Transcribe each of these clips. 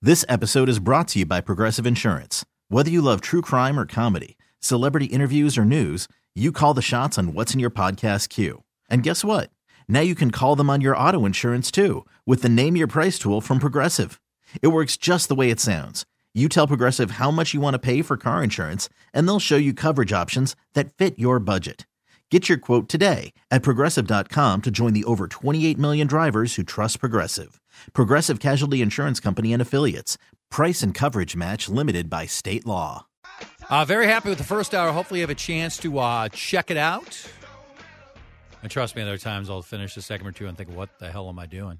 This episode is brought to you by Progressive Insurance. Whether you love true crime or comedy, celebrity interviews or news, you call the shots on what's in your podcast queue. And guess what? Now you can call them on your auto insurance too with the Name Your Price tool from Progressive. It works just the way it sounds. You tell Progressive how much you want to pay for car insurance, and they'll show you coverage options that fit your budget. Get your quote today at Progressive.com to join the over 28 million drivers who trust Progressive. Progressive Casualty Insurance Company and Affiliates. Price and coverage match limited by state law. Very happy with the first hour. Hopefully you have a chance to check it out. And trust me, there are times I'll finish the segment or two and think, what the hell am I doing?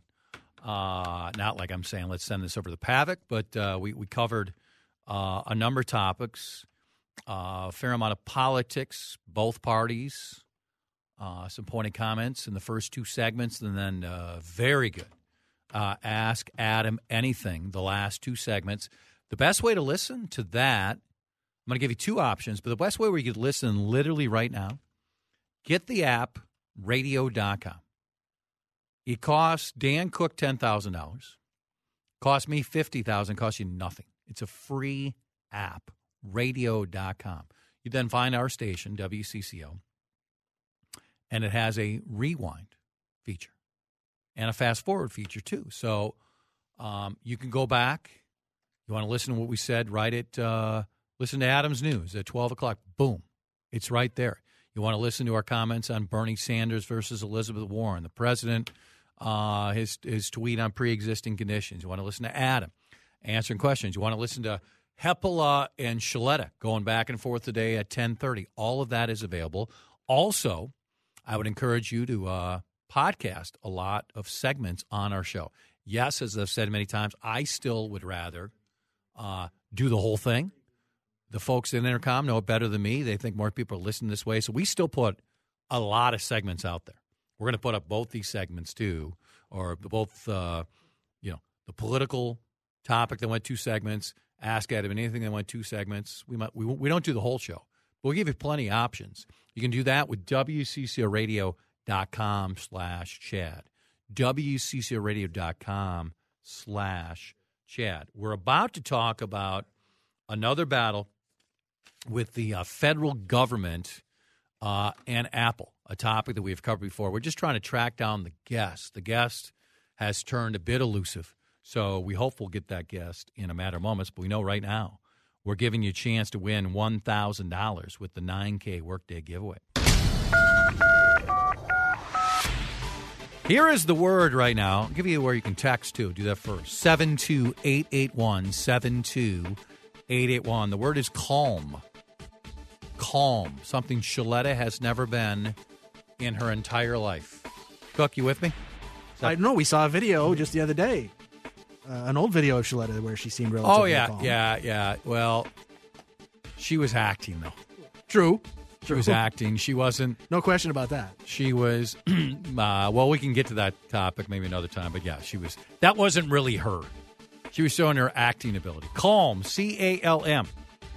Not like I'm saying let's send this over to Pavic, but we covered a number of topics, a fair amount of politics, both parties, some pointed comments in the first two segments, and then very good. Ask Adam Anything, the last two segments. The best way to listen to that, I'm going to give you two options, but the best way where you could listen literally right now, get the app, radio.com. It costs Dan Cook $10,000. Cost me $50,000. Costs you nothing. It's a free app, radio.com. You then find our station, WCCO, and it has a rewind feature and a fast-forward feature, too. So you can go back. You want to listen to what we said, listen to Adam's News at 12 o'clock. Boom. It's right there. You want to listen to our comments on Bernie Sanders versus Elizabeth Warren, the president, his tweet on pre-existing conditions. You want to listen to Adam answering questions. You want to listen to Hepala and Shaletta going back and forth today at 10:30. All of that is available. Also, I would encourage you to podcast a lot of segments on our show. Yes, as I've said many times, I still would rather do the whole thing. The folks in Intercom know it better than me. They think more people are listening this way. So we still put a lot of segments out there. We're going to put up both these segments, too, or both, the political topic that went two segments, Ask Adam Anything that went two segments. We don't do the whole show, but we'll give you plenty of options. You can do that with WCCOradio.com/Chad. WCCOradio.com/Chad. We're about to talk about another battle with the federal government and Apple, a topic that we've covered before. We're just trying to track down the guest. The guest has turned a bit elusive, so we hope we'll get that guest in a matter of moments. But we know right now we're giving you a chance to win $1,000 with the 9K Workday giveaway. Here is the word right now. I'll give you where you can text to. Do that first. 72881, 72881. The word is calm. Calm. Something Shaletta has never been in her entire life. Cook, you with me? I know. We saw a video just the other day. An old video of Shaletta where she seemed relatively calm. Yeah. Well, she was acting, though. True. She was acting. She wasn't. No question about that. She was. Well, we can get to that topic maybe another time. But yeah, she was. That wasn't really her. She was showing her acting ability. Calm. CALM.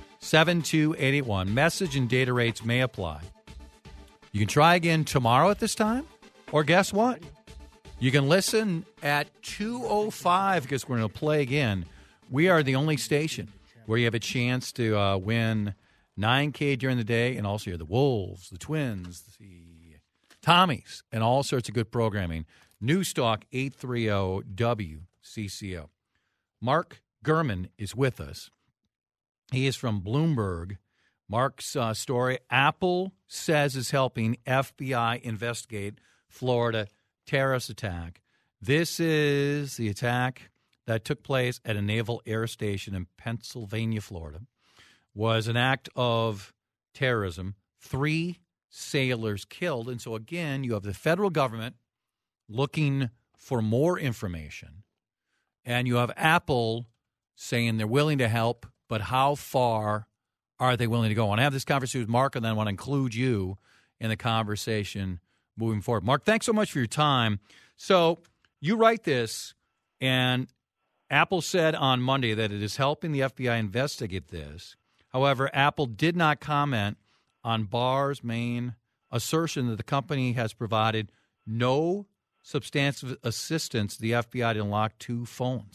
72881. Message and data rates may apply. You can try again tomorrow at this time. Or guess what? You can listen at 2:05 because we're going to play again. We are the only station where you have a chance to win 9K during the day, and also you're the Wolves, the Twins, the Tommies, and all sorts of good programming. Newstalk 830 WCCO. Mark Gurman is with us. He is from Bloomberg. Mark's story, Apple says is helping FBI investigate Florida terrorist attack. This is the attack that took place at a naval air station in Pennsylvania, Florida. Was an act of terrorism. 3 sailors killed. And so, again, you have the federal government looking for more information. And you have Apple saying they're willing to help, but how far are they willing to go? I want to have this conversation with Mark, and then I want to include you in the conversation moving forward. Mark, thanks so much for your time. So you write this, and Apple said on Monday that it is helping the FBI investigate this. However, Apple did not comment on Barr's main assertion that the company has provided no substantive assistance to the FBI to unlock 2 phones.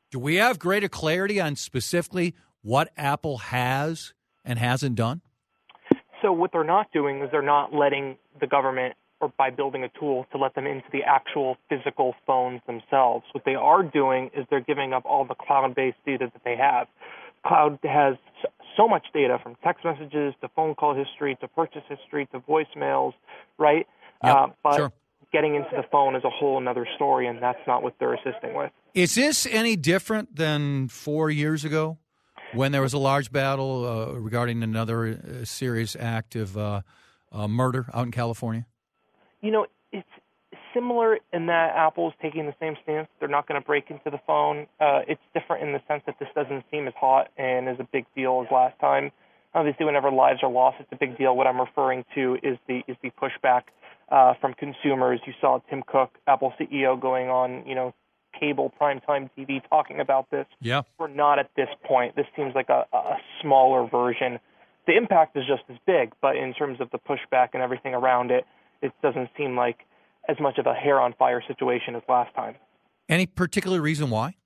Do we have greater clarity on specifically what Apple has and hasn't done? So what they're not doing is they're not letting the government, or by building a tool to let them into the actual physical phones themselves. What they are doing is they're giving up all the cloud-based data that they have. Cloud has so much data, from text messages to phone call history to purchase history to voicemails, right? Yep, but sure. Getting into the phone is a whole another story, and that's not what they're assisting with. Is this any different than 4 years ago when there was a large battle regarding another serious act of murder out in California? You know, it's similar in that Apple's taking the same stance. They're not going to break into the phone. It's different in the sense that this doesn't seem as hot and as a big deal as last time. Obviously, whenever lives are lost, it's a big deal. What I'm referring to is the pushback from consumers. You saw Tim Cook, Apple CEO, going on, cable primetime TV talking about this. Yeah. We're not at this point. This seems like a smaller version. The impact is just as big, but in terms of the pushback and everything around it, it doesn't seem like as much of a hair-on-fire situation as last time. Any particular reason why?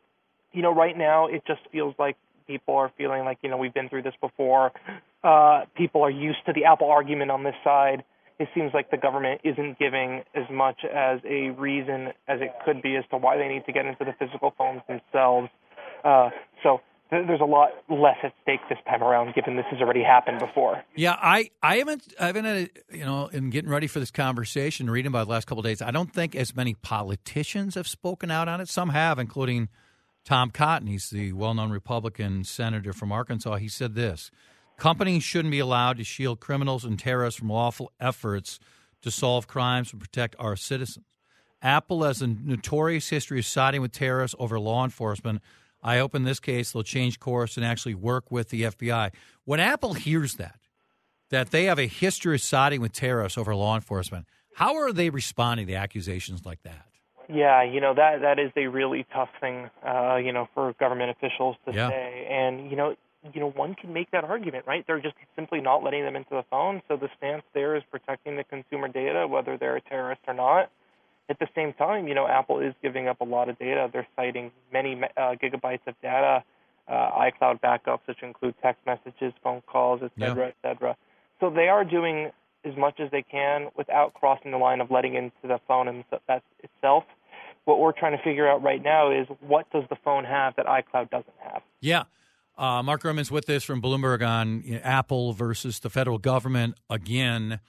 Right now it just feels like people are feeling like, we've been through this before. People are used to the Apple argument on this side. It seems like the government isn't giving as much as a reason as it could be as to why they need to get into the physical phones themselves. So there's a lot less at stake this time around, given this has already happened before. Yeah, I haven't had, in getting ready for this conversation, reading about the last couple of days, I don't think as many politicians have spoken out on it. Some have, including Tom Cotton. He's the well-known Republican senator from Arkansas. He said this: companies shouldn't be allowed to shield criminals and terrorists from lawful efforts to solve crimes and protect our citizens. Apple has a notorious history of siding with terrorists over law enforcement. I hope in this case they'll change course and actually work with the FBI. When Apple hears that they have a history of siding with terrorists over law enforcement, how are they responding to accusations like that? Yeah, that is a really tough thing, for government officials to say. And, one can make that argument, right? They're just simply not letting them into the phone. So the stance there is protecting the consumer data, whether they're a terrorist or not. At the same time, Apple is giving up a lot of data. They're citing many gigabytes of data, iCloud backups, which include text messages, phone calls, et cetera, et cetera. So they are doing as much as they can without crossing the line of letting into the phone and that itself. What we're trying to figure out right now is, what does the phone have that iCloud doesn't have? Yeah. Mark Gurman's with us from Bloomberg on Apple versus the federal government again.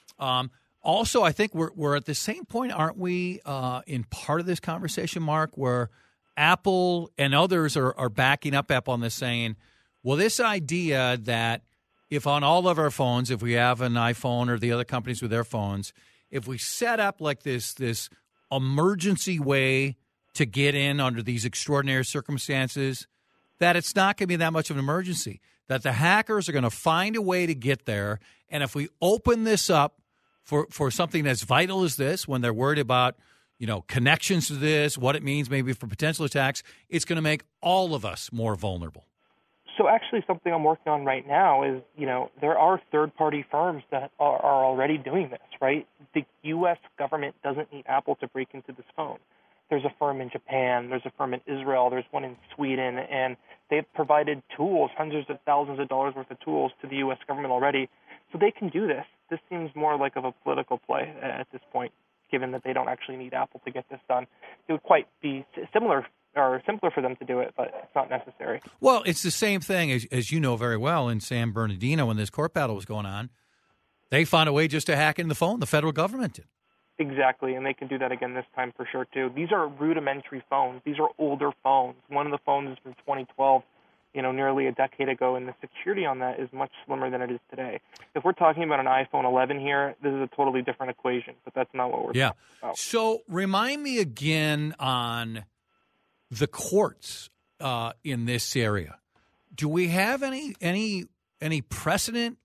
Also, I think we're at the same point, aren't we, in part of this conversation, Mark, where Apple and others are backing up Apple on this, saying, well, this idea that if on all of our phones, if we have an iPhone or the other companies with their phones, if we set up like this emergency way to get in under these extraordinary circumstances, that it's not going to be that much of an emergency, that the hackers are going to find a way to get there. And if we open this up for something as vital as this, when they're worried about, connections to this, what it means maybe for potential attacks, it's going to make all of us more vulnerable. So actually something I'm working on right now is, there are third-party firms that are already doing this, right? The U.S. government doesn't need Apple to break into this phone. There's a firm in Japan, there's a firm in Israel, there's one in Sweden, and they've provided tools, hundreds of thousands of dollars worth of tools to the U.S. government already. So they can do this. This seems more like of a political play at this point, given that they don't actually need Apple to get this done. It would quite be similar or simpler for them to do it, but it's not necessary. Well, it's the same thing, as you know very well, in San Bernardino when this court battle was going on. They found a way just to hack into the phone. The federal government did. Exactly, and they can do that again this time for sure, too. These are rudimentary phones. These are older phones. One of the phones is from 2012, nearly a decade ago, and the security on that is much slimmer than it is today. If we're talking about an iPhone 11 here, this is a totally different equation, but that's not what we're talking about. So remind me again on the courts in this area. Do we have any precedent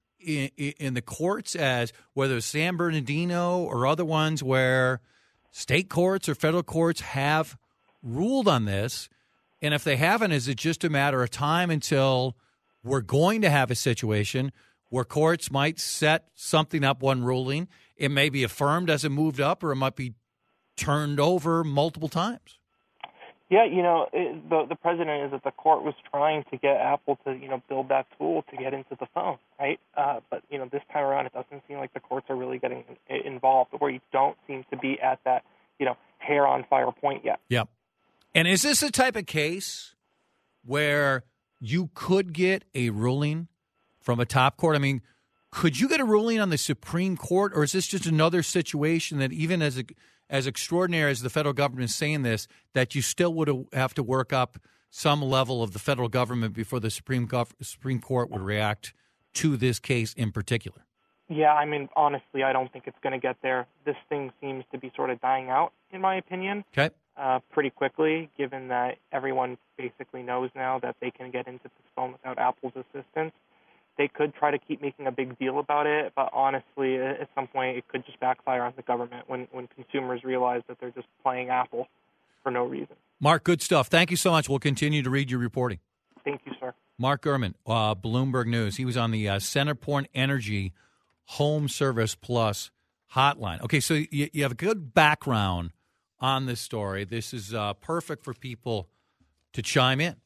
in the courts, as whether it's San Bernardino or other ones, where state courts or federal courts have ruled on this? And if they haven't, is it just a matter of time until we're going to have a situation where courts might set something up, one ruling, it may be affirmed as it moved up, or it might be turned over multiple times? Yeah, the president is that the court was trying to get Apple to, build that tool to get into the phone, right? But, this time around, it doesn't seem like the courts are really getting involved, or you don't seem to be at that, hair on fire point yet. Yep. And is this a type of case where you could get a ruling from a top court? I mean, could you get a ruling on the Supreme Court, or is this just another situation that even as extraordinary as the federal government is saying this, that you still would have to work up some level of the federal government before the Supreme Court would react to this case in particular? Yeah, I mean, honestly, I don't think it's going to get there. This thing seems to be sort of dying out, in my opinion, pretty quickly, given that everyone basically knows now that they can get into this phone without Apple's assistance. They could try to keep making a big deal about it, but honestly, at some point, it could just backfire on the government when consumers realize that they're just playing Apple for no reason. Mark, good stuff. Thank you so much. We'll continue to read your reporting. Thank you, sir. Mark Gurman, Bloomberg News. He was on the Centerpoint Energy Home Service Plus hotline. Okay, so you have a good background on this story. This is perfect for people to chime in.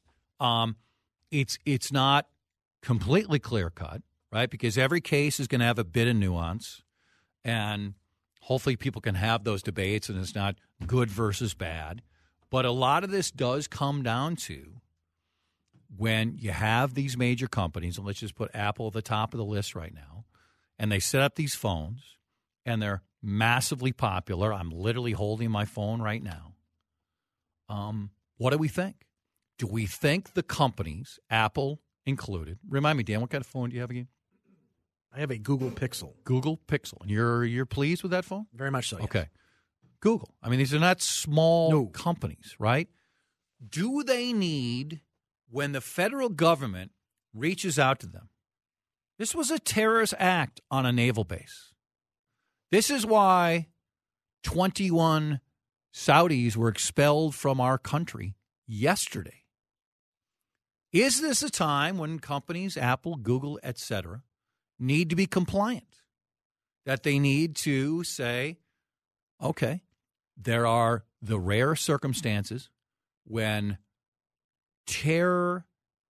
It's not completely clear-cut, right, because every case is going to have a bit of nuance, and hopefully people can have those debates, and it's not good versus bad. But a lot of this does come down to when you have these major companies, and let's just put Apple at the top of the list right now, and they set up these phones, and they're massively popular. I'm literally holding my phone right now. What do we think? Do we think the companies, Apple included, remind me, Dan, what kind of phone do you have again? I have a Google Pixel. Google Pixel. And you're pleased with that phone? Very much so, yes. Okay. Google. I mean, these are not small companies, right? Do they need, when the federal government reaches out to them, this was a terrorist act on a naval base. This is why 21 Saudis were expelled from our country yesterday. Is this a time when companies, Apple, Google, et cetera, need to be compliant? That they need to say, okay, there are the rare circumstances when terror,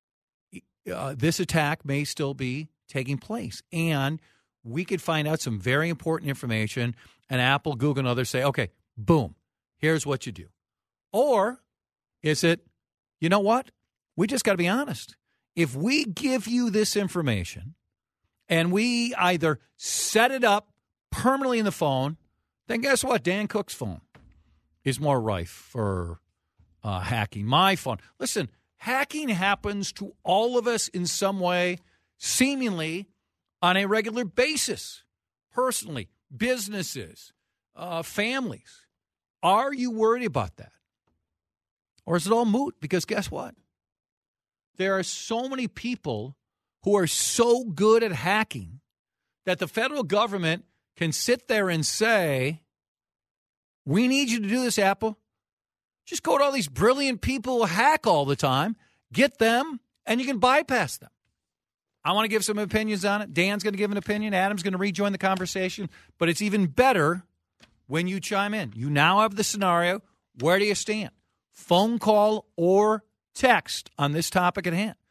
this attack may still be taking place. And we could find out some very important information, and Apple, Google, and others say, okay, boom, here's what you do. Or is it, you know what? We just got to be honest. If we give you this information and we either set it up permanently in the phone, then guess what? Dan Cook's phone is more rife for hacking. My phone. Listen, hacking happens to all of us in some way, seemingly on a regular basis. Personally, businesses, families. Are you worried about that? Or is it all moot? Because guess what? There are so many people who are so good at hacking that the federal government can sit there and say, we need you to do this, Apple. Just go to all these brilliant people who hack all the time, get them, and you can bypass them. I want to give some opinions on it. Dan's going to give an opinion. Adam's going to rejoin the conversation. But it's even better when you chime in. You now have the scenario. Where do you stand? Phone call or text on this topic at hand.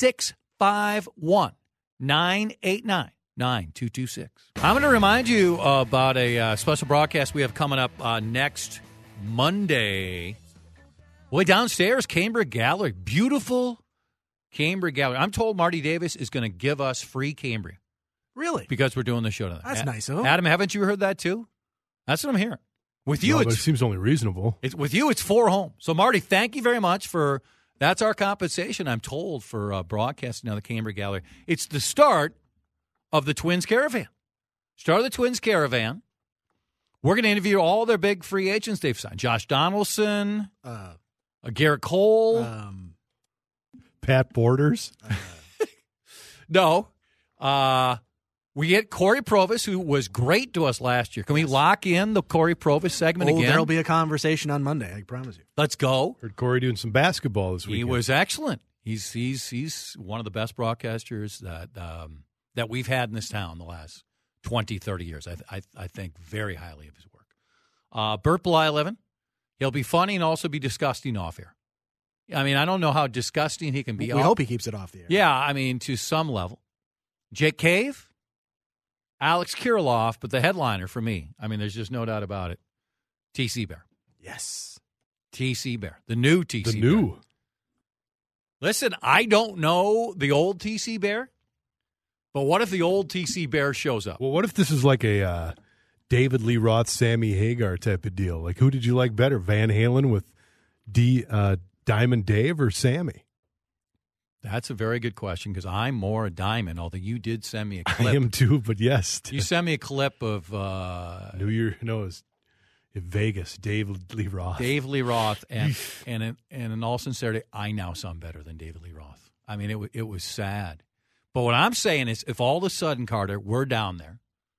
651-989-9226. I'm going to remind you about a special broadcast we have coming up next Monday. Way downstairs, Cambria Gallery. Beautiful Cambria Gallery. I'm told Marty Davis is going to give us free Cambria. Really? Because we're doing the show tonight. That's nice of him. Adam, haven't you heard that too? That's what I'm hearing. With you, but it seems only reasonable. With you, it's 4 home. So, Marty, thank you very much for... That's our compensation, I'm told, for broadcasting on the Cambria Gallery. It's the start of the Twins Caravan. Start of the Twins Caravan. We're going to interview all their big free agents they've signed. Josh Donaldson, Garrett Cole. Pat Borders. No. We get Corey Provis, who was great to us last year. Can we lock in the Corey Provis segment again? There'll be a conversation on Monday, I promise you. Let's go. Heard Corey doing some basketball this weekend. He was excellent. He's one of the best broadcasters that we've had in this town the last 20, 30 years. I think very highly of his work. Bert Blyleven, He'll be funny and also be disgusting off air. I mean, I don't know how disgusting he can be. We hope he keeps it off the air. Yeah, I mean, to some level. Jake Cave, Alex Kirilloff, but the headliner for me, I mean, there's just no doubt about it, TC Bear. Yes. TC Bear. The new TC Bear. The new. Listen, I don't know the old TC Bear, but what if the old TC Bear shows up? Well, what if this is like a David Lee Roth, Sammy Hagar type of deal? Like, who did you like better, Van Halen with Diamond Dave or Sammy? That's a very good question because I'm more a Diamond, although you did send me a clip. I am too, but yes. You sent me a clip of New Year, no, it was in Vegas, David Lee Roth. Dave Lee Roth, and in all sincerity, I now sound better than David Lee Roth. I mean, it was sad. But what I'm saying is, if all of a sudden, Carter, we're down there,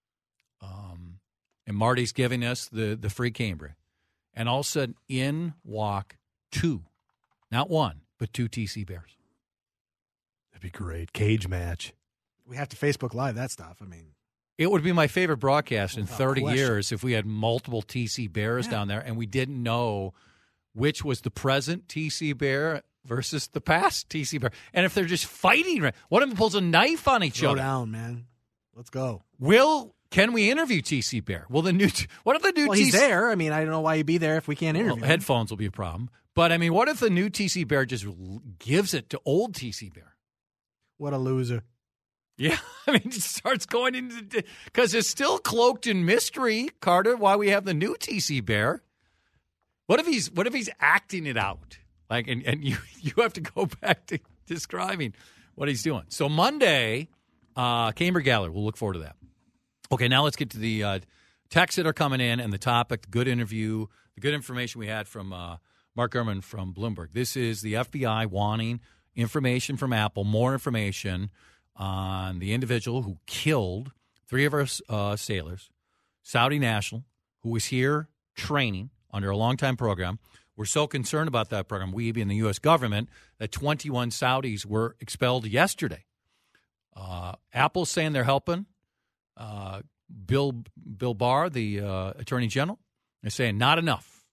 and Marty's giving us the free Cambria, and all of a sudden, in walk two, not one, but two TC Bears. That'd be great. Cage match. We have to Facebook Live that stuff. I mean, it would be my favorite broadcast in 30 question. years if we had multiple TC Bears down there and we didn't know which was the present TC Bear versus the past TC Bear. And if they're just fighting, one of them pulls a knife on each throw other. down, man. Let's go. Can we interview TC Bear? Well, what if the new Well, he's there. I mean, I don't know why he'd be there if we can't interview him. Headphones will be a problem. But, I mean, what if the new TC Bear just gives it to old TC Bear? What a loser. Yeah, I mean, it starts going into – because it's still cloaked in mystery, Carter, why we have the new TC Bear. What if he's acting it out? Like, and you have to go back to describing what he's doing. So Monday, Cambria Gallery, we'll look forward to that. Okay, now let's get to the texts that are coming in and the topic, the good interview, the good information we had from Mark Gurman from Bloomberg. This is the FBI wanting information from Apple, more information on the individual who killed three of our sailors, Saudi national, who was here training under a long-time program. We're so concerned about that program, we being the U.S. government, that 21 Saudis were expelled yesterday. Apple's saying they're helping. Bill Barr, the Attorney General, is saying not enough.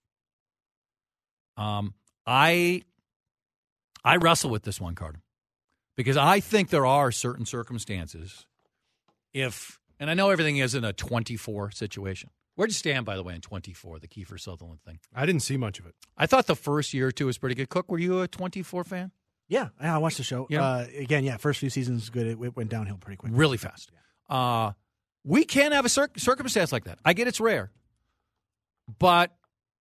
I wrestle with this one, Carter, because I think there are certain circumstances and I know everything isn't a 24 situation. Where'd you stand, by the way, in 24, the Kiefer Sutherland thing? I didn't see much of it. I thought the first year or two was pretty good. Cook, were you a 24 fan? Yeah, I watched the show. Yeah. Again, first few seasons good. It went downhill pretty quick. Really fast. Yeah. We can have a circumstance like that. I get it's rare. But,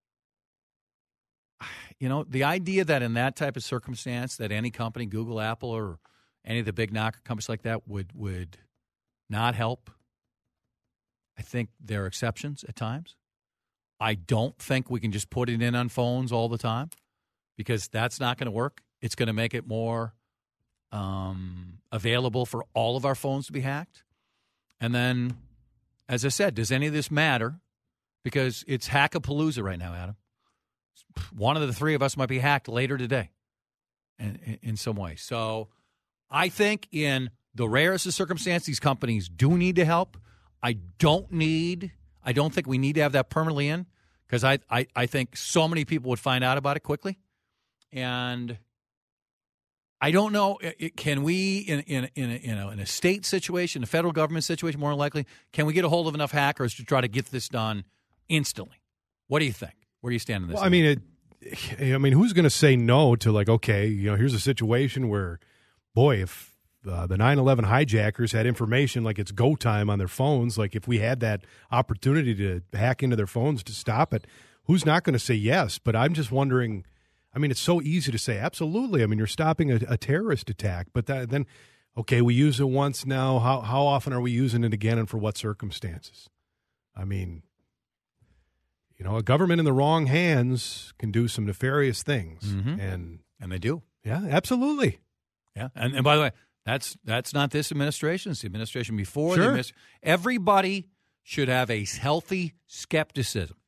the idea that in that type of circumstance that any company, Google, Apple, or any of the big knocker companies like that would not help, I think there are exceptions at times. I don't think we can just put it in on phones all the time because that's not going to work. It's going to make it more available for all of our phones to be hacked. And then, as I said, does any of this matter? Because it's hackapalooza right now, Adam. One of the three of us might be hacked later today in some way. So I think in the rarest of circumstances, these companies do need to help. I don't think we need to have that permanently in because I think so many people would find out about it quickly. And I don't know, can we, in a state situation, a federal government situation, more likely, can we get a hold of enough hackers to try to get this done instantly? What do you think? Where do you stand on this? Well, I mean, who's going to say no to okay, here's a situation where, boy, if the 9/11 hijackers had information like it's go time on their phones, like if we had that opportunity to hack into their phones to stop it, who's not going to say yes? But I'm just wondering. I mean, it's so easy to say, absolutely. I mean, you're stopping a terrorist attack. But then, okay, we use it once now. How often are we using it again and for what circumstances? I mean, a government in the wrong hands can do some nefarious things. Mm-hmm. And they do. Yeah, absolutely. Yeah. And by the way, that's not this administration. It's the administration before. Sure. Everybody should have a healthy skepticism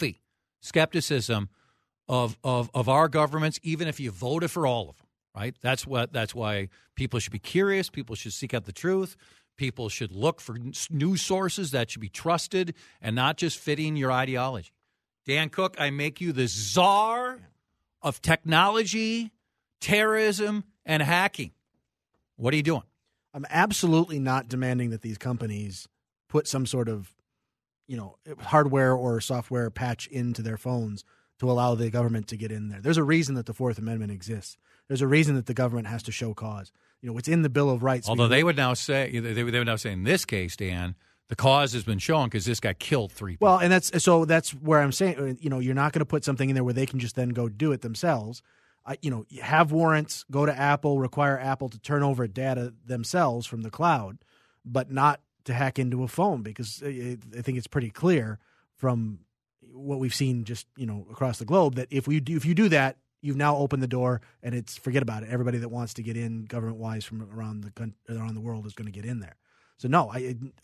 of our governments, even if you voted for all of them, right? That's why people should be curious. People should seek out the truth. People should look for news sources that should be trusted and not just fitting your ideology. Dan Cook, I make you the czar of technology, terrorism, and hacking. What are you doing? I'm absolutely not demanding that these companies put some sort of, hardware or software patch into their phones to allow the government to get in there. There's a reason that the Fourth Amendment exists. There's a reason that the government has to show cause. It's in the Bill of Rights. Although they would now say in this case, Dan, the cause has been shown because this guy killed 3 people. Well, and that's where I'm saying, you're not going to put something in there where they can just then go do it themselves. Have warrants, go to Apple, require Apple to turn over data themselves from the cloud, but not to hack into a phone, because I think it's pretty clear from what we've seen just across the globe that if you do that, you've now opened the door, and forget about it. Everybody that wants to get in government wise from around the world is going to get in there. So no,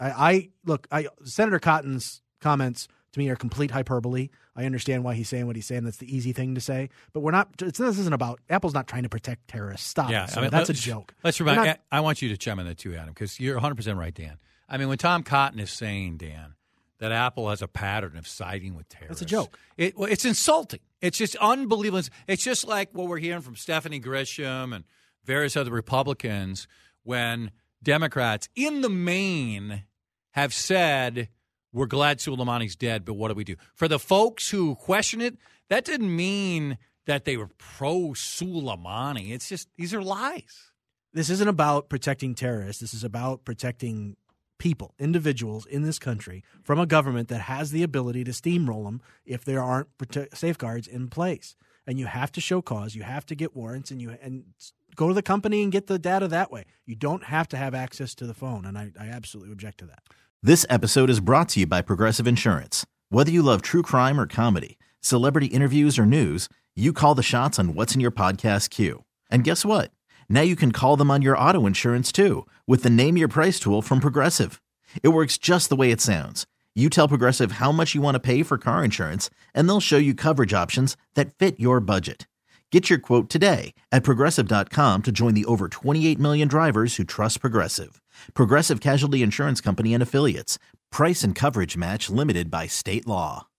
Senator Cotton's comments to me are complete hyperbole. I understand why he's saying what he's saying. That's the easy thing to say. But this isn't about Apple's not trying to protect terrorists. Stop. Yeah, so that's a joke. Let's remind. I want you to chime in that too, Adam, because you're 100% right, Dan. I mean, when Tom Cotton is saying, Dan, that Apple has a pattern of siding with terrorists, that's a joke. It's insulting. It's just unbelievable. It's just like what we're hearing from Stephanie Grisham and various other Republicans when Democrats, in the main, have said, we're glad Soleimani's dead, but what do we do? For the folks who question it, that didn't mean that they were pro-Soleimani. It's just, these are lies. This isn't about protecting terrorists. This is about protecting people, individuals in this country from a government that has the ability to steamroll them if there aren't safeguards in place. And you have to show cause. You have to get warrants, and go to the company and get the data that way. You don't have to have access to the phone, and I absolutely object to that. This episode is brought to you by Progressive Insurance. Whether you love true crime or comedy, celebrity interviews or news, you call the shots on what's in your podcast queue. And guess what? Now you can call them on your auto insurance too with the Name Your Price tool from Progressive. It works just the way it sounds. You tell Progressive how much you want to pay for car insurance, and they'll show you coverage options that fit your budget. Get your quote today at Progressive.com to join the over 28 million drivers who trust Progressive. Progressive Casualty Insurance Company and Affiliates. Price and coverage match limited by state law.